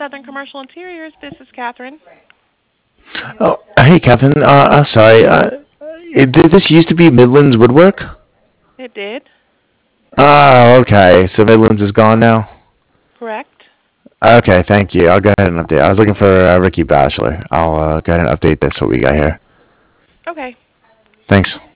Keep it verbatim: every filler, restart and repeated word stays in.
Southern Commercial Interiors. This is Catherine. Oh, hey, Kevin. Uh, uh sorry. Uh, it, did this used to be Midlands Woodwork? It did. Ah, okay. So Midlands is gone now. Correct. Okay, thank you. I'll go ahead and update. I was looking for uh, Ricky Bachelor. I'll uh, go ahead and update this. What we got here. Okay. Thanks.